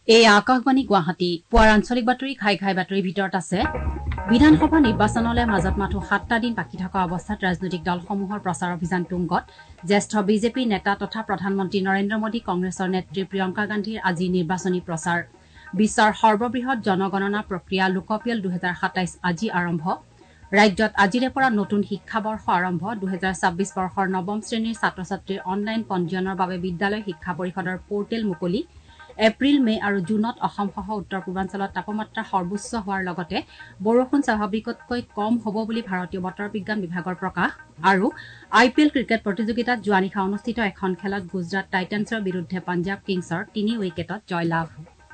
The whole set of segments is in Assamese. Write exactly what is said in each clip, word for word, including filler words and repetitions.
এই আকাশবাণী গুৱাহাটী পুৱাৰ আঞ্চলিক বাতৰি ঘাই ঘাই বাতৰিৰ ভিতৰত আছে বিধানসভা নিৰ্বাচনলৈ মাজত মাথো সাতটা দিন বাকী থকা অৱস্থাত ৰাজনৈতিক দলসমূহৰ প্ৰচাৰ অভিযান তুংগত জ্যেষ্ঠ বিজেপি নেতা তথা প্ৰধানমন্ত্ৰী নৰেন্দ্ৰ মোদী কংগ্ৰেছৰ নেত্ৰী প্ৰিয়ংকা গান্ধীৰ আজি নিৰ্বাচনী প্ৰচাৰ বিশ্বৰ সৰ্ববৃহৎ জনগণনা প্ৰক্ৰিয়া লোকপিয়ল দুহেজাৰ সাতাইছ আজি আৰম্ভ ৰাজ্যত আজিৰে পৰা নতুন শিক্ষাবৰ্ষ আৰম্ভ দুহেজাৰ ছাব্বিছ বৰ্ষৰ নৱম শ্ৰেণীৰ ছাত্ৰ ছাত্ৰীৰ অনলাইন পঞ্জীয়নৰ বাবে বিদ্যালয় শিক্ষা পৰিষদৰ পৰ্টেল মুকলি এপ্ৰিল মে আৰু জুনত অসমসহ উত্তৰ পূৰ্বাঞ্চলত তাপমাত্ৰা সৰ্বোচ্চ হোৱাৰ লগতে বৰষুণ স্বাভাৱিকতকৈ কম হ'ব বুলি ভাৰতীয় বতৰ বিজ্ঞান বিভাগৰ প্ৰকাশ আৰু আই পি এল ক্ৰিকেট প্ৰতিযোগিতাত যোৱা নিশা অনুষ্ঠিত এখন খেলত গুজৰাট টাইটান্ছৰ বিৰুদ্ধে পাঞ্জাৱ কিংছৰ তিনি উইকেটত জয়লাভ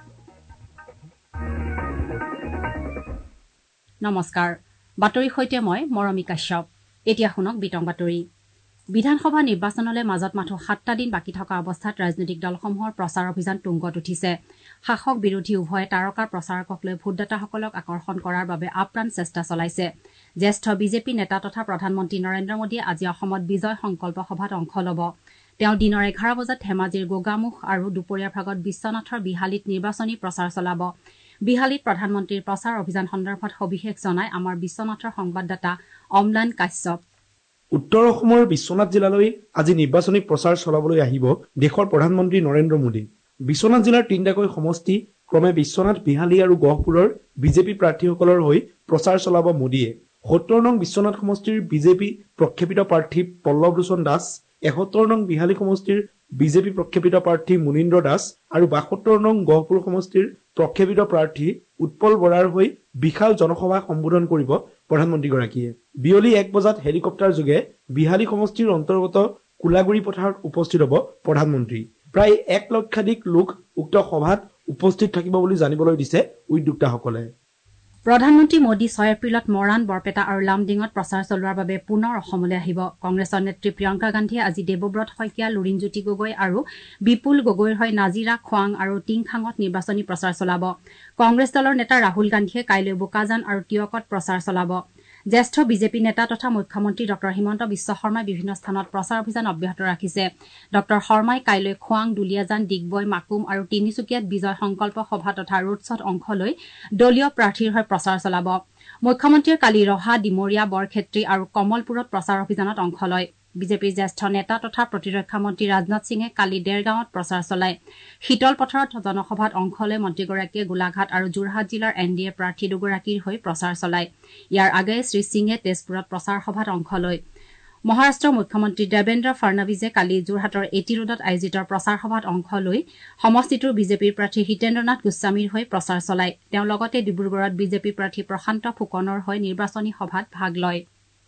নমস্কাৰ বাতৰিৰ সৈতে মই মৰমী কাশ্যপ এতিয়া শুনক বিতং বাতৰি বিধানসভা নিৰ্বাচনলৈ মাজত মাথো সাতটা দিন বাকী থকা অৱস্থাত ৰাজনৈতিক দলসমূহৰ প্ৰচাৰ অভিযান তুংগত উঠিছে শাসক বিৰোধী উভয় তাৰকাৰ প্ৰচাৰকক লৈ ভোটদাতাসকলক আকৰ্ষণ কৰাৰ বাবে আপ্ৰাণ চেষ্টা চলাইছে জ্যেষ্ঠ বিজেপি নেতা তথা প্ৰধানমন্ত্ৰী নৰেন্দ্ৰ মোদীয়ে আজি অসমত বিজয় সংকল্প সভাত অংশ ল'ব তেওঁ দিনৰ এঘাৰ বজাত ধেমাজিৰ গোগামুখ আৰু দুপৰীয়াৰ ভাগত বিশ্বনাথৰ বিহালীত নিৰ্বাচনী প্ৰচাৰ চলাব বিহালীত প্ৰধানমন্ত্ৰীৰ প্ৰচাৰ অভিযান সন্দৰ্ভত সবিশেষ জনাই আমাৰ বিশ্বনাথৰ সংবাদদাতা অম্লান কাশ্যপ উত্তৰ অসমৰ বিশ্বনাথ জিলালৈ আজি নিৰ্বাচনী প্ৰচাৰ চলাবলৈ আহিব দেশৰ প্ৰধানমন্ত্ৰী নৰেন্দ্ৰ মোদী বিশ্বনাথ জিলাৰ তিনিটাকৈ সমষ্টি ক্ৰমে বিশ্বনাথ বিহালী আৰু গহপুৰৰ বিজেপি প্ৰাৰ্থীসকলৰ হৈ প্ৰচাৰ চলাব মোদীয়ে সত্তৰ নং বিশ্বনাথ সমষ্টিৰ বিজেপি প্ৰক্ষেপিত প্ৰাৰ্থী পল্লৱ লোচন দাস এসত্তৰ নং বিহালী সমষ্টিৰ বিজেপি প্ৰক্ষেপিত প্ৰাৰ্থী মুনীন্দ্ৰ দাস আৰু বাসত্তৰ নং গহপুৰ সমষ্টিৰ প্ৰক্ষেপিত প্ৰাৰ্থী উৎপল বৰাৰ হৈ বিশাল জনসভা সম্বোধন কৰিব প্ৰধানমন্ত্ৰীগৰাকীয়ে বিয়লি এক বজাত হেলিকপ্টাৰ যোগে বিহালী সমষ্টিৰ অন্তৰ্গত কুলাগুৰি পথাৰত উপস্থিত হ'ব প্ৰধানমন্ত্ৰী প্ৰায় এক লক্ষাধিক লোক উক্ত সভাত উপস্থিত থাকিব বুলি জানিবলৈ দিছে উদ্যোক্তাসকলে প্ৰধানমন্ত্ৰী মোদী ছয় এপ্ৰিলত মৰাণ বৰপেটা আৰু লামডিঙত প্ৰচাৰ চলোৱাৰ বাবে পুনৰ অসমলৈ আহিব কংগ্ৰেছৰ নেত্ৰী প্ৰিয়ংকা গান্ধীয়ে আজি দেৱব্ৰত শইকীয়া লুৰিণজ্যোতি গগৈ আৰু বিপুল গগৈৰ হৈ নাজিৰা খোৱাং আৰু টিংখাঙত নিৰ্বাচনী প্ৰচাৰ চলাব কংগ্ৰেছ দলৰ নেতা ৰাহুল গান্ধীয়ে কাইলৈ বোকাজান আৰু টিয়কত প্ৰচাৰ চলাব জ্যেষ্ঠ বিজেপি নেতা তথা মুখ্যমন্ত্ৰী ডক্টৰ হিমন্ত বিশ্ব শৰ্মাই বিভিন্ন স্থানত প্ৰচাৰ অভিযান অব্যাহত ৰাখিছে ডক্টৰ শৰ্মাই কাইলৈ খোৱাং দুলিয়াজান ডিগবৈ মাকুম আৰু তিনিচুকীয়াত বিজয় সংকল্প সভা তথা ৰোড শ্বত অংশ লৈ দলীয় প্ৰাৰ্থীৰ হৈ প্ৰচাৰ চলাব মুখ্যমন্ত্ৰীয়ে কালি ৰহা ডিমৰীয়া বৰক্ষেত্ৰী আৰু কমলপুৰত প্ৰচাৰ অভিযানত অংশ লয় বিজেপিৰ জ্যেষ্ঠ নেতা তথা প্ৰতিৰক্ষা মন্ত্ৰী ৰাজনাথ সিঙে কালি ডেৰগাঁৱত প্ৰচাৰ চলায় শীতল পথাৰত জনসভাত অংশ লৈ মন্ত্ৰীগৰাকীয়ে গোলাঘাট আৰু যোৰহাট জিলাৰ এন ডি এ প্ৰাৰ্থী দুগৰাকীৰ হৈ প্ৰচাৰ চলায় ইয়াৰ আগেয়ে শ্ৰীসিঙে তেজপুৰত প্ৰচাৰ সভাত অংশ লয় মহাৰাষ্ট্ৰৰ মুখ্যমন্ত্ৰী দেৱেন্দ্ৰ ফাড়নৱিছে কালি যোৰহাটৰ এটি ৰোডত আয়োজিত প্ৰচাৰ সভাত অংশ লৈ সমষ্টিটোৰ বিজেপিৰ প্ৰাৰ্থী হিতেন্দ্ৰনাথ গোস্বামীৰ হৈ প্ৰচাৰ চলায় তেওঁ লগতে ডিব্ৰুগড়ত বিজেপি প্ৰাৰ্থী প্ৰশান্ত ফুকনৰ হৈ নিৰ্বাচনী সভাত ভাগ লয়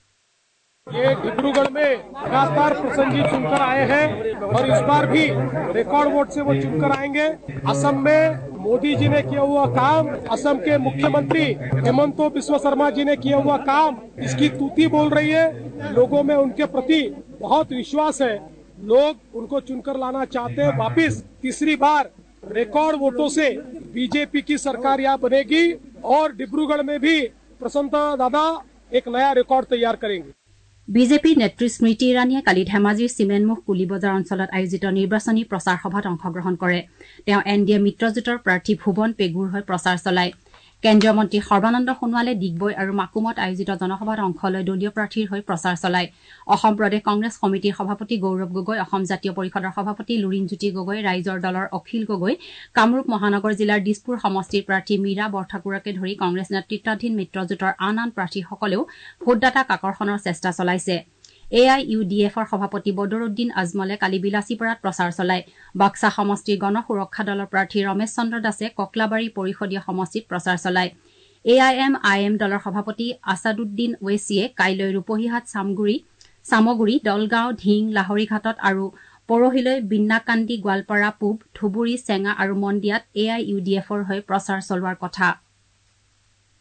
ये डिब्रूगढ़ में लगातार प्रसन्न जी चुनकर आए हैं और इस बार भी रिकॉर्ड वोट से वो चुनकर आएंगे असम में मोदी जी ने किया हुआ काम असम के मुख्यमंत्री हेमंत बिस्वा शर्मा जी ने किया हुआ काम इसकी तूती बोल रही है लोगों में उनके प्रति बहुत विश्वास है लोग उनको चुनकर लाना चाहते हैं वापिस तीसरी बार रिकॉर्ड वोटों से बीजेपी की सरकार यहाँ बनेगी और डिब्रूगढ़ में भी प्रसन्नता दादा एक नया रिकॉर्ड तैयार करेंगे বিজেপিৰ নেত্ৰী স্মৃতি ইৰাণীয়ে কালি ধেমাজিৰ চিমেনমুখ কুলিবজাৰ অঞ্চলত আয়োজিত নিৰ্বাচনী প্ৰচাৰ সভাত অংশগ্ৰহণ কৰে তেওঁ এন ডি এ মিত্ৰজোঁটৰ প্ৰাৰ্থী ভুৱন পেগুৰ হৈ প্ৰচাৰ চলায় কেন্দ্ৰীয় মন্ত্ৰী সৰ্বানন্দ সোণোৱালে ডিগবৈ আৰু মাকুমত আয়োজিত জনসভাত অংশ লৈ দলীয় প্ৰাৰ্থীৰ হৈ প্ৰচাৰ চলায় অসম প্ৰদেশ কংগ্ৰেছ কমিটিৰ সভাপতি গৌৰৱ গগৈ অসম জাতীয় পৰিষদৰ সভাপতি লুৰিণজ্যোতি গগৈ ৰাইজৰ দলৰ অখিল গগৈ কামৰূপ মহানগৰ জিলাৰ দিছপুৰ সমষ্টিৰ প্ৰাৰ্থী মীৰা বৰঠাকুৰকে ধৰি কংগ্ৰেছ নেতৃত্বাধীন মিত্ৰজোঁটৰ আন আন প্ৰাৰ্থীসকলেও ভোটদাতাক আকৰ্ষণৰ চেষ্টা চলাইছে এ আই ইউ ডি এফৰ সভাপতি বদৰুদ্দিন আজমলে কালি বিলাসীপাৰাত প্ৰচাৰ চলায় বাক্সা সমষ্টিৰ গণ সুৰক্ষা দলৰ প্ৰাৰ্থী ৰমেশ চন্দ্ৰ দাসে ককলাবাৰী পৰিষদীয় সমষ্টিত প্ৰচাৰ চলায় A I am I am দলৰ সভাপতি আছাদুদ্দিন ৱেছিয়ে কাইলৈ ৰূপহীহাট চামগুৰি চামগুৰি দলগাঁও ঢিং লাহৰীঘাটত আৰু পৰহিলৈ বিন্নাকান্দি গোৱালপাৰা পূব ধুবুৰী চেঙা আৰু মন্দিয়াত এ আই ইউ ডি এফৰ হৈ প্ৰচাৰ চলোৱাৰ কথা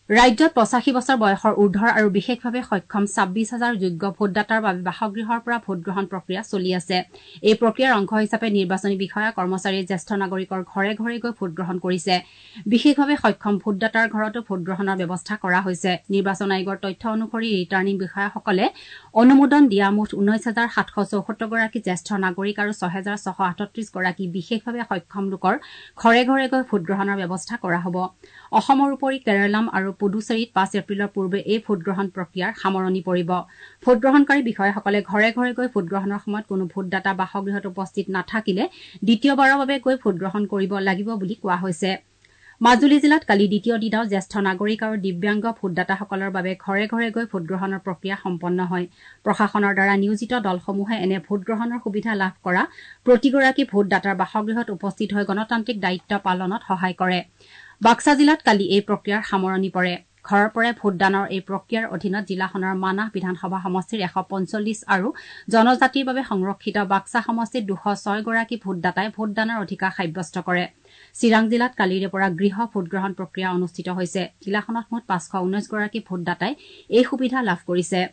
ৰাজ্যত পঁচাশী বছৰ বয়সৰ ঊৰ্ধৰ আৰু বিশেষভাৱে সক্ষম ছাব্বিছ হাজাৰ যোগ্য ভোটদাতাৰ বাবে বাসগৃহৰ পৰা ভোটগ্ৰহণ প্ৰক্ৰিয়া চলি আছে এই প্ৰক্ৰিয়াৰ অংশ হিচাপে নিৰ্বাচনী বিষয়া কৰ্মচাৰীয়ে জ্যেষ্ঠ নাগৰিকৰ ঘৰে ঘৰে গৈ ভোটগ্ৰহণ কৰিছে বিশেষভাৱে সক্ষম ভোটদাতাৰ ঘৰতো ভোটগ্ৰহণৰ ব্যৱস্থা কৰা হৈছে নিৰ্বাচন আয়োগৰ তথ্য অনুসৰি ৰিটাৰ্ণিং বিষয়াসকলে অনুমোদন দিয়া মুঠ ঊনৈশ হাজাৰ সাতশ চৌসত্তৰ গৰাকী জ্যেষ্ঠ নাগৰিক আৰু ছয় হাজাৰ ছশ আঠত্ৰিশ গৰাকী বিশেষভাৱে সক্ষম লোকৰ ঘৰে ঘৰে গৈ ভোটগ্ৰহণৰ ব্যৱস্থা কৰা হ'ব অসমৰ উপৰি কেৰালাম আৰু পুডুচেৰীত পাঁচ এপ্ৰিলৰ পূৰ্বে এই ভোটগ্ৰহণ প্ৰক্ৰিয়াৰ সামৰণি পৰিব ভোটগ্ৰহণকাৰী বিষয়াসকলে ঘৰে ঘৰে গৈ ভোটগ্ৰহণৰ সময়ত কোনো ভোটদাতা বাসগৃহত উপস্থিত নাথাকিলে দ্বিতীয়বাৰৰ বাবে গৈ ভোটগ্ৰহণ কৰিব লাগিব বুলি কোৱা হৈছে মাজুলী জিলাত কালি দ্বিতীয় দিনাও জ্যেষ্ঠ নাগৰিক আৰু দিব্যাংগ ভোটদাতাসকলৰ বাবে ঘৰে ঘৰে গৈ ভোটগ্ৰহণৰ প্ৰক্ৰিয়া সম্পন্ন হয় প্ৰশাসনৰ দ্বাৰা নিয়োজিত দলসমূহে এনে ভোটগ্ৰহণৰ সুবিধা লাভ কৰা প্ৰতিগৰাকী ভোটদাতাৰ বাসগৃহত উপস্থিত হৈ গণতান্ত্ৰিক দায়িত্ব পালনত সহায় কৰে বাক্সা জিলাত কালি এই প্ৰক্ৰিয়াৰ সামৰণি পৰে ঘৰৰ পৰাই ভোটদানৰ এই প্ৰক্ৰিয়াৰ অধীনত জিলাখনৰ মানাহ বিধানসভা সমষ্টিৰ এশ পঞ্চল্লিছ আৰু জনজাতিৰ বাবে সংৰক্ষিত বাক্সা সমষ্টিত দুশ ছয় গৰাকী ভোটদাতাই ভোটদানৰ অধিকাৰ সাব্যস্ত কৰে চিৰাং জিলাত কালিৰে পৰা গৃহ ভোটগ্ৰহণ প্ৰক্ৰিয়া অনুষ্ঠিত হৈছে জিলাখনত মুঠ পাঁচশ ঊনৈশ গৰাকী ভোটদাতাই এই সুবিধা লাভ কৰিছে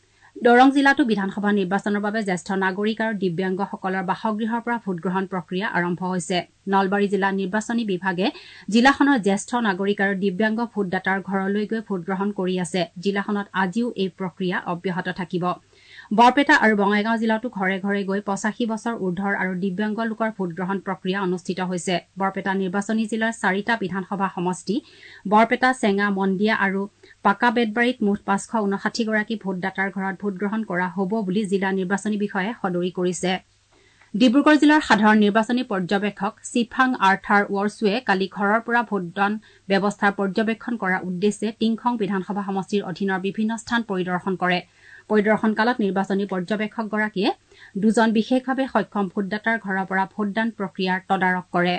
দৰং জিলাতো বিধানসভা নিৰ্বাচনৰ বাবে জ্যেষ্ঠ নাগৰিক আৰু দিব্যাংগসকলৰ বাসগৃহৰ পৰা ভোটগ্ৰহণ প্ৰক্ৰিয়া আৰম্ভ হৈছে নলবাৰী জিলা নিৰ্বাচনী বিভাগে জিলাখনৰ জ্যেষ্ঠ নাগৰিক আৰু দিব্যাংগ ভোটদাতাৰ ঘৰলৈ গৈ ভোটগ্ৰহণ কৰি আছে জিলাখনত আজিও এই প্ৰক্ৰিয়া অব্যাহত থাকিব বৰপেটা আৰু বঙাইগাঁও জিলাতো ঘৰে ঘৰে গৈ পঁচাশী বছৰ ঊৰ্ধৰ আৰু দিব্যাংগ লোকৰ ভোটগ্ৰহণ প্ৰক্ৰিয়া অনুষ্ঠিত হৈছে বৰপেটা নিৰ্বাচনী জিলাৰ চাৰিটা বিধানসভা সমষ্টি বৰপেটা চেঙা মন্দিয়া আৰু পাকা বেতবাৰীত মুঠ পাঁচশ ঊনষাঠি গৰাকী ভোটদাতাৰ ঘৰত ভোটগ্ৰহণ কৰা হ'ব বুলি জিলা নিৰ্বাচনী বিষয়াই সদৰি কৰিছে ডিব্ৰুগড় জিলাৰ সাধাৰণ নিৰ্বাচনী পৰ্যবেক্ষক চিফাং আৰ্থাৰ ৱৰছুৱে কালি ঘৰৰ পৰা ভোটদান ব্যৱস্থাৰ পৰ্যবেক্ষণ কৰাৰ উদ্দেশ্যে টিংখং বিধানসভা সমষ্টিৰ অধীনৰ বিভিন্ন স্থান পৰিদৰ্শন কৰে পৰিদৰ্শন কালত নিৰ্বাচনী পৰ্যবেক্ষকগৰাকীয়ে দুজন বিশেষভাৱে সক্ষম ভোটদাতাৰ ঘৰৰ পৰা ভোটদান প্ৰক্ৰিয়াৰ তদাৰক কৰে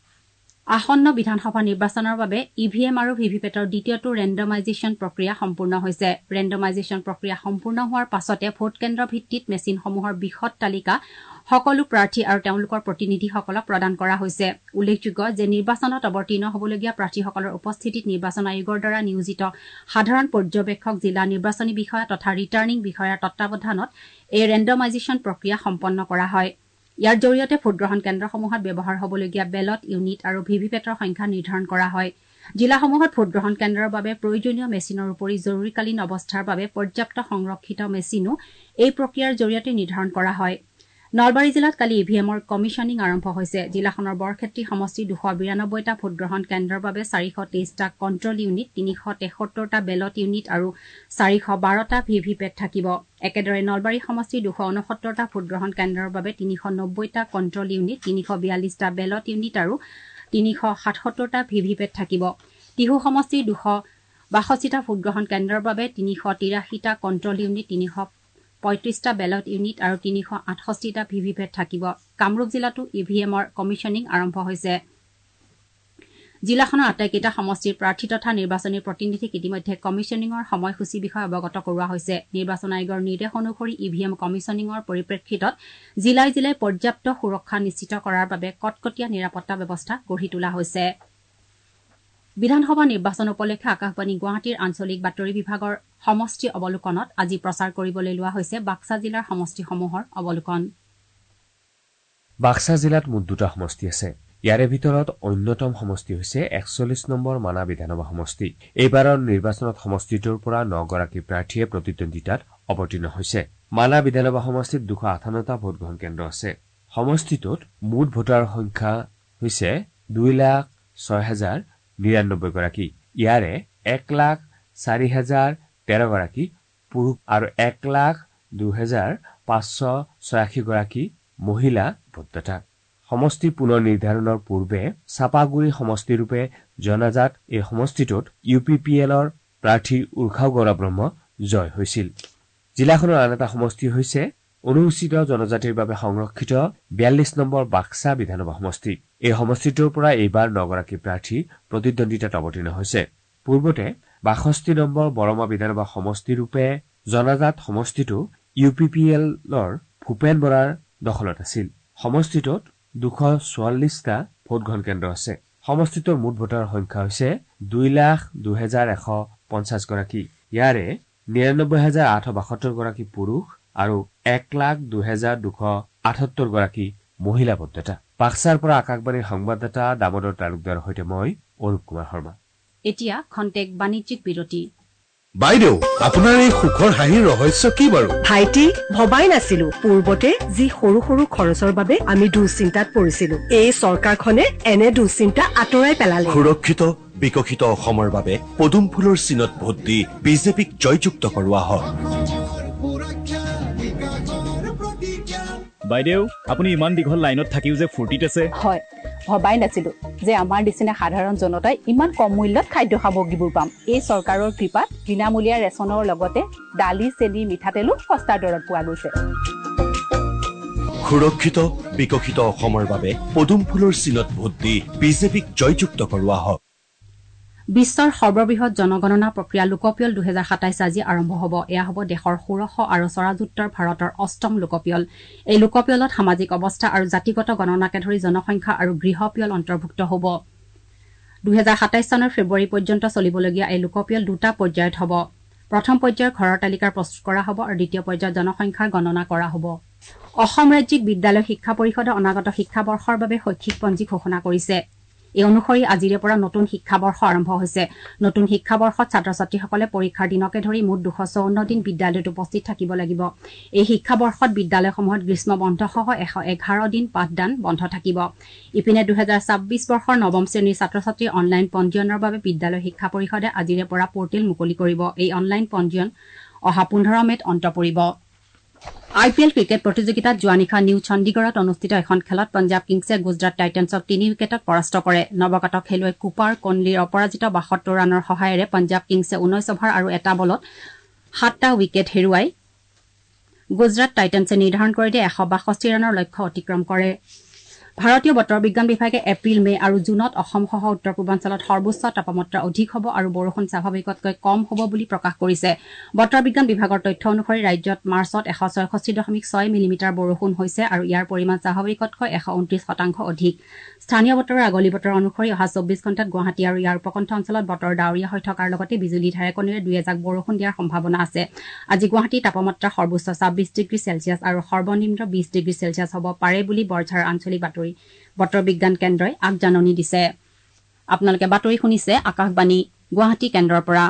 আসন্ন বিধানসভা নিৰ্বাচনৰ বাবে ইভিএম আৰু ভিভিপেটৰ দ্বিতীয়টো ৰেণ্ডমাইজেশ্যন প্ৰক্ৰিয়া সম্পূৰ্ণ হৈছে ৰেণ্ডমাইজেশ্যন প্ৰক্ৰিয়া সম্পূৰ্ণ হোৱাৰ পাছতে ভোটকেন্দ্ৰ ভিত্তিত মেচিনসমূহৰ বিশদ তালিকা সকলো প্ৰাৰ্থী আৰু তেওঁলোকৰ প্ৰতিনিধিসকলক প্ৰদান কৰা হৈছে উল্লেখযোগ্য যে নিৰ্বাচনত অৱতীৰ্ণ হ'বলগীয়া প্ৰাৰ্থীসকলৰ উপস্থিতিত নিৰ্বাচন আয়োগৰ দ্বাৰা নিয়োজিত সাধাৰণ পৰ্যবেক্ষক জিলা নিৰ্বাচনী বিষয়া তথা ৰিটাৰ্ণিং বিষয়াৰ তত্বাৱধানত এই ৰেণ্ডমাইজেশ্যন প্ৰক্ৰিয়া সম্পন্ন কৰা হয় ইয়াৰ জৰিয়তে ভোটগ্ৰহণ কেন্দ্ৰসমূহত ব্যৱহাৰ হ'বলগীয়া বেলট ইউনিট আৰু ভিভিপেটৰ সংখ্যা নিৰ্ধাৰণ কৰা হয় জিলাসমূহত ভোটগ্ৰহণ কেন্দ্ৰৰ বাবে প্ৰয়োজনীয় মেচিনৰ উপৰি জৰুৰীকালীন অৱস্থাৰ বাবে পৰ্যাপ্ত সংৰক্ষিত মেচিনো এই প্ৰক্ৰিয়াৰ জৰিয়তে নিৰ্ধাৰণ কৰা হয় নলবাৰী জিলাত কালি ইভিএমৰ কমিছনিং আৰম্ভ হৈছে জিলাখনৰ বৰক্ষেত্ৰী সমষ্টিৰ দুশ বিৰানব্বৈটা ভোটগ্ৰহণ কেন্দ্ৰৰ বাবে চাৰিশ তেইছটা কণ্ট্ৰল ইউনিট তিনিশ তেসত্তৰটা বেলট ইউনিট আৰু চাৰিশ বাৰটা ভিভিপেট থাকিব একেদৰে নলবাৰী সমষ্টিৰ দুশ ঊনসত্তৰটা ভোটগ্ৰহণ কেন্দ্ৰৰ বাবে তিনিশ নব্বৈটা কণ্ট্ৰল ইউনিট তিনিশ বিয়াল্লিছটা বেলট ইউনিট আৰু তিনিশ সাতসত্তৰটা ভিভিপেট থাকিব টিহু সমষ্টিৰ দুশ বাষষ্ঠিটা ভোটগ্ৰহণ কেন্দ্ৰৰ বাবে তিনিশ তিৰাশীটা কণ্ট্ৰল ইউনিট তিনিশ পঁয়ত্ৰিশটা বেলট ইউনিট আৰু তিনিশ আঠষষ্ঠিটা ভিভিপেট থাকিব কামৰূপ জিলাতো ইভিএমৰ কমিছনিং আৰম্ভ হৈছে জিলাখনৰ আটাইকেইটা সমষ্টিৰ প্ৰাৰ্থী তথা নিৰ্বাচনী প্ৰতিনিধিক ইতিমধ্যে কমিছনিঙৰ সময়সূচী বিষয়ে অৱগত কৰোৱা হৈছে নিৰ্বাচন আয়োগৰ নিৰ্দেশ অনুসৰি ইভিএম কমিছনিঙৰ পৰিপ্ৰেক্ষিতত জিলাই জিলাই পৰ্যাপ্ত সুৰক্ষা নিশ্চিত কৰাৰ বাবে কটকটীয়া নিৰাপত্তা ব্যৱস্থা গঢ়ি তোলা হৈছে বিধানসভা নিৰ্বাচন উপলক্ষে আকাশবাণী গুৱাহাটীৰ আঞ্চলিক বাতৰি বিভাগৰ সমষ্টি অৱলোকনত আজি প্ৰচাৰ কৰিবলৈ লোৱা হৈছে বাক্সা জিলাৰ সমষ্টিসমূহৰ অৱলোকন বাক্সা জিলাত মুঠ দুটা সমষ্টি আছে ইয়াৰে ভিতৰত অন্যতম সমষ্টি হৈছে একচল্লিছ নম্বৰ মানা বিধানসভা সমষ্টি এইবাৰৰ নিৰ্বাচনত সমষ্টিটোৰ পৰা নগৰাকী প্ৰাৰ্থীয়ে প্ৰতিদ্বন্দ্বিতাত অৱতীৰ্ণ হৈছে মানা বিধানসভা সমষ্টিত দুশ আঠান্নটা ভোটগ্ৰহণ কেন্দ্ৰ আছে সমষ্টিটোত মুঠ ভোটাৰৰ সংখ্যা হৈছে দুই লাখ ছয় হাজাৰ নিৰান্নব্বৈ গৰাকী ইয়াৰে এক লাখ চাৰি হাজাৰ তেৰ গৰাকী পুৰুষ আৰু এক লাখ দুহেজাৰ পাঁচশ ছয়াশী গৰাকী মহিলা ভোটদাতা সমষ্টি পুনৰ নিৰ্ধাৰণৰ পূৰ্বে চাপাগুৰি সমষ্টিৰূপে জনাজাত এই সমষ্টিটোত ইউ পি পি এলৰ প্ৰাৰ্থী উৰ্খাও গৌৰা ব্ৰহ্ম জয় হৈছিল জিলাখনৰ আন এটা সমষ্টি হৈছে অনুসূচিত জনজাতিৰ বাবে সংৰক্ষিত বিয়াল্লিছ নম্বৰ বাক্সা বিধানসভা সমষ্টি এই সমষ্টিটোৰ পৰা এইবাৰ নগৰাকী প্ৰাৰ্থী প্ৰতিদ্বন্দ্বিতাত অৱতীৰ্ণ হৈছে পূৰ্বতে বাষষ্ঠি নম্বৰ বৰমা বিধানসভা সমষ্টিৰূপে জনাজাত সমষ্টিটো ইউ পি পি এলৰ ভূপেন বৰাৰ দখলত আছিল সমষ্টিটোত দুশ চৌৱাল্লিছটা ভোটগ্ৰহণ কেন্দ্ৰ আছে সমষ্টিটোৰ মুঠ ভোটাৰৰ সংখ্যা হৈছে দুই লাখ দুহেজাৰ এশ পঞ্চাছ গৰাকী। ইয়াৰে নিৰানব্বৈ হাজাৰ আঠশ বাসত্তৰ গৰাকী পুৰুষ আৰু এক লাখ দুহেজাৰ দুশ আঠসত্তৰ গৰাকী মহিলা ভোটদাতা। বাক্সাৰ পৰা আকাশবাণীৰ সংবাদদাতা দামোদৰ তালুকদাৰৰ সৈতে মই অৰূপ কুমাৰ শৰ্মা। এতিয়া খন্তেক বাণিজ্যিক বিৰতি। বাইদেউ, আপোনাৰ এই সুখৰ হাঁহিৰ ৰহস্য কি বাৰু? ভাইটি, ভবাই নাছিলো পূৰ্বতে যি সৰু সৰু খৰচৰ বাবে আমি দুশ্চিন্তাত পৰিছিলো, এই চৰকাৰখনে এনে দুশ্চিন্তা আঁতৰাই পেলালে। সুৰক্ষিত বিকশিত অসমৰ বাবে পদুম ফুলৰ চিনত ভোট দি বিজেপিক জয়যুক্ত কৰোৱা হওক। বাইদেউ, আপুনি ইমান দীঘল লাইনত থাকিও যে ফূৰ্তিত আছে। হয়, ভবাই নাছিলো যে আমাৰ নিচিনা সাধাৰণ জনতাই ইমান কম মূল্যত খাদ্য সামগ্ৰীবোৰ পাম। এই চৰকাৰৰ কৃপাত বিনামূলীয়া ৰেচনৰ লগতে দালি, চেনি, মিঠাতেলো সস্তাৰ দৰত পোৱা গৈছে। সুৰক্ষিত বিকশিত অসমৰ বাবে পদুম ফুলৰ চিনত ভোট দি বিজেপিক জয়যুক্ত কৰোৱা হওক। বিশ্বৰ সৰ্ববৃহৎ জনগণনা প্ৰক্ৰিয়া লোকপিয়ল দুহেজাৰ সাতাইছ আজি আৰম্ভ হ'ব। এয়া হ'ব দেশৰ ষোড়শ আৰু স্বৰাজোত্তৰ ভাৰতৰ অষ্টম লোকপিয়ল। এই লোকপিয়লত সামাজিক অৱস্থা আৰু জাতিগত গণনাকে ধৰি জনসংখ্যা আৰু গৃহপিয়ল অন্তৰ্ভুক্ত হ'ব। দুহেজাৰ সাতাইছ চনৰ ফেব্ৰুৱাৰী পৰ্যন্ত চলিবলগীয়া এই লোকপিয়ল দুটা পৰ্যায়ত হ'ব। প্ৰথম পৰ্যায়ৰ ঘৰৰ তালিকা প্ৰস্তুত কৰা হ'ব আৰু দ্বিতীয় পৰ্যায়ত জনসংখ্যাৰ গণনা কৰা হ'ব। অসম ৰাজ্যিক বিদ্যালয় শিক্ষা পৰিষদে অনাগত শিক্ষাবৰ্ষৰ বাবে শৈক্ষিক পঞ্জী ঘোষণা কৰিছে। এই অনুসৰি আজিৰে পৰা নতুন শিক্ষাবৰ্ষ আৰম্ভ হৈছে। নতুন শিক্ষাবৰ্ষত ছাত্ৰ ছাত্ৰীসকলে পৰীক্ষাৰ দিনকে ধৰি মুঠ দুশ চৌৱন্ন দিন বিদ্যালয়ত উপস্থিত থাকিব লাগিব। এই শিক্ষাবৰ্ষত বিদ্যালয়সমূহত গ্ৰীষ্ম বন্ধসহ এশ এঘাৰ দিন পাঠদান বন্ধ থাকিব। ইপিনে দুহেজাৰ ছাব্বিছ বৰ্ষৰ নৱম শ্ৰেণীৰ ছাত্ৰ ছাত্ৰীৰ অনলাইন পঞ্জীয়নৰ বাবে বিদ্যালয় শিক্ষা পৰিষদে আজিৰে পৰা পৰ্টেল মুকলি কৰিব। এই অনলাইন পঞ্জীয়ন অহা পোন্ধৰ মেত অন্ত পৰিব। আই পি এল ক্ৰিকেট প্ৰতিযোগিতাত যোৱা নিশা নিউ চণ্ডীগড়ত অনুষ্ঠিত এখন খেলত পঞ্জাৱ কিংছে গুজৰাট টাইটান্ছক তিনি উইকেটত পৰাস্ত কৰে। নৱাগত খেলুৱৈ কুপাৰ কনলিৰ অপৰাজিত বাসত্তৰ ৰানৰ সহায়েৰে পঞ্জাৱ কিংছে ঊনৈশ অভাৰ আৰু এটা বলত সাতটা উইকেট হেৰুৱাই গুজৰাট টাইটান্ছে নিৰ্ধাৰণ কৰি দিয়ে এশ বাষষ্ঠি ৰানৰ লক্ষ্য অতিক্ৰম কৰে। ভাৰতীয় বতৰ বিজ্ঞান বিভাগে এপ্ৰিল মে আৰু জুনত অসমসহ উত্তৰ পূৰ্বাঞ্চলত সৰ্বোচ্চ তাপমাত্ৰা অধিক হ'ব আৰু বৰষুণ স্বাভাৱিকতকৈ কম হ'ব বুলি প্ৰকাশ কৰিছে। বতৰ বিজ্ঞান বিভাগৰ তথ্য অনুসৰি ৰাজ্যত মাৰ্চত এশ ছয়ষষ্ঠি দশমিক ছয় মিলিমিটাৰ বৰষুণ হৈছে আৰু ইয়াৰ পৰিমাণ স্বাভাৱিকতকৈ এশ ঊনত্ৰিশ শতাংশ অধিক। স্থানীয় বতৰৰ আগলি বতৰ অনুসৰি অহা চৌব্বিছ ঘণ্টাত গুৱাহাটী আৰু ইয়াৰ উপকণ্ঠ অঞ্চলত বতৰ ডাৱৰীয়া হৈ থকাৰ লগতে বিজুলী ঢেৰেকণিৰে দুই এজাক বৰষুণ দিয়াৰ সম্ভাৱনা আছে। আজি গুৱাহাটীৰ তাপমাত্ৰা সৰ্বোচ্চ ছাব্বিছ ডিগ্ৰী চেলছিয়াছ আৰু সৰ্বনিম্ন বিশ ডিগ্ৰী চেলছিয়াছ হ'ব পাৰে বুলি বৰঝাৰ আঞ্চলিক বাতৰি বতৰ বিজ্ঞান কেন্দ্ৰই আগজাননী দিছে। আপোনালোকে বাতৰি শুনিছে আকাশবাণী গুৱাহাটী কেন্দ্ৰৰ পৰা।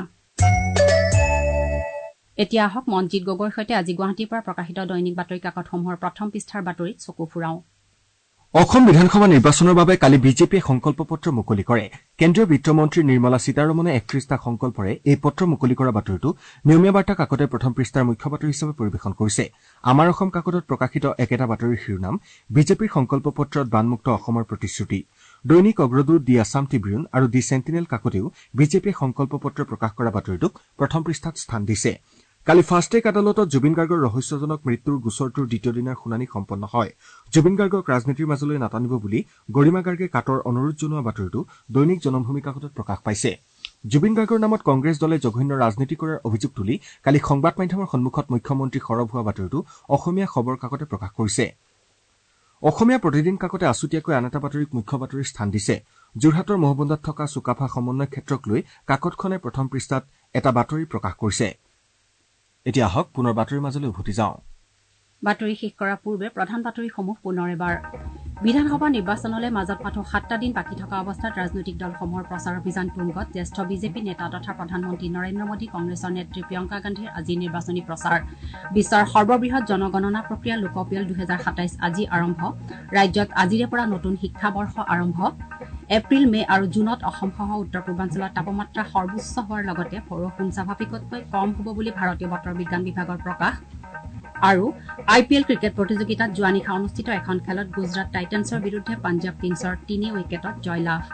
এতিয়া আহক মনজিৎ গগৈৰ সৈতে আজি গুৱাহাটীৰ পৰা প্ৰকাশিত দৈনিক বাতৰি কাকতসমূহৰ প্ৰথম পৃষ্ঠাৰ বাতৰিত চকু ফুৰাওঁ। অসম বিধানসভা নিৰ্বাচনৰ বাবে কালি বিজেপিয়ে সংকল্প পত্ৰ মুকলি কৰে। কেন্দ্ৰীয় বিত্তমন্ত্ৰী নিৰ্মলা সীতাৰমণে একত্ৰিশটা সংকল্পৰে এই পত্ৰ মুকলি কৰা বাতৰিটো নিয়মীয়া বাৰ্তা কাকতে প্ৰথম পৃষ্ঠাৰ মুখ্য বাতৰি হিচাপে পৰিৱেশন কৰিছে। আমাৰ অসম কাকতত প্ৰকাশিত একেটা বাতৰিৰ শিৰোনাম বিজেপিৰ সংকল্প পত্ৰত বানমুক্ত অসমৰ প্ৰতিশ্ৰুতি। দৈনিক অগ্ৰদূত দি আছাম ট্ৰিবিউন আৰু দি চেণ্টিনেল কাকতেও বিজেপিয়ে সংকল্প পত্ৰ প্ৰকাশ কৰা বাতৰিটোক প্ৰথম পৃষ্ঠাত স্থান দিছে। কালি ফাষ্টেগ আদালতত জুবিন গাৰ্গৰ ৰহস্যজনক মৃত্যুৰ গোচৰটোৰ দ্বিতীয় দিনাৰ শুনানি সম্পন্ন হয়। জুবিন গাৰ্গক ৰাজনীতিৰ মাজলৈ নাটানিব বুলি গৰিমা গাৰ্গে কাটৰ অনুৰোধ জনোৱা বাতৰিটো দৈনিক জনমভূমি কাকতত প্ৰকাশ পাইছে। জুবিন গাৰ্গৰ নামত কংগ্ৰেছ দলে জঘন্য ৰাজনীতি কৰাৰ অভিযোগ তুলি কালি সংবাদ মাধ্যমৰ সন্মুখত মুখ্যমন্ত্ৰী সৰব হোৱা বাতৰিটো অসমীয়া খবৰ কাকতে প্ৰকাশ কৰিছে। অসমীয়া প্ৰতিদিন কাকতে আছুতীয়াকৈ আন এটা বাতৰিক মুখ্য বাতৰিৰ স্থান দিছে। যোৰহাটৰ মহবন্দাত থকা চুকাফা সমন্বয় ক্ষেত্ৰক লৈ কাকতখনে প্ৰথম পৃষ্ঠাত এটা বাতৰি প্ৰকাশ কৰিছে। এতিয়া আহক পুনৰ বাতৰিৰ মাজলৈ উভতি যাওঁ। বাতৰি শেষ কৰাৰ পূৰ্বে প্ৰধান বাতৰিসমূহ পুনৰ এবাৰ। বিধানসভা নিৰ্বাচনলৈ মাজত মাথো সাতটা দিন বাকী থকা অৱস্থাত ৰাজনৈতিক দলসমূহৰ প্ৰচাৰ অভিযান তুংগত। জ্যেষ্ঠ বিজেপি নেতা তথা প্ৰধানমন্ত্ৰী নৰেন্দ্ৰ মোদী কংগ্ৰেছৰ নেত্ৰী প্ৰিয়ংকা গান্ধীৰ আজি নিৰ্বাচনী প্ৰচাৰ। বিশ্বৰ সৰ্ববৃহৎ জনগণনা প্ৰক্ৰিয়া লোকপিয়ল দুহেজাৰ সাতাইছ আজি আৰম্ভ। ৰাজ্যত আজিৰে পৰা নতুন শিক্ষাবৰ্ষ আৰম্ভ। এপ্ৰিল মে আৰু জুনত অসমসহ উত্তৰ পূৰ্বাঞ্চলত তাপমাত্ৰা সৰ্বোচ্চ হোৱাৰ লগতে বৰষুণ স্বাভাৱিকতকৈ কম হ'ব বুলি ভাৰতীয় বতৰ বিজ্ঞান বিভাগৰ প্ৰকাশ। আৰু আই পি এল ক্ৰিকেট প্ৰতিযোগিতাত যোৱা নিশা অনুষ্ঠিত এখন খেলত গুজৰাট টাইটান্ছৰ বিৰুদ্ধে পঞ্জাৱ কিংছৰ তিনি উইকেটত জয়লাভ।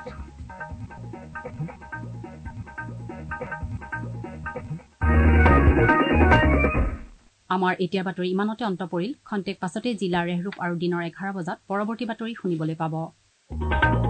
আমাৰ এতিয়া বাতৰি ইমানতে অন্ত পৰিল। খন্তেক পাছতে জিলাৰ ৰেহৰূপ আৰু দিনৰ এঘাৰ বজাত পৰৱৰ্তী বাতৰি শুনিবলৈ পাব।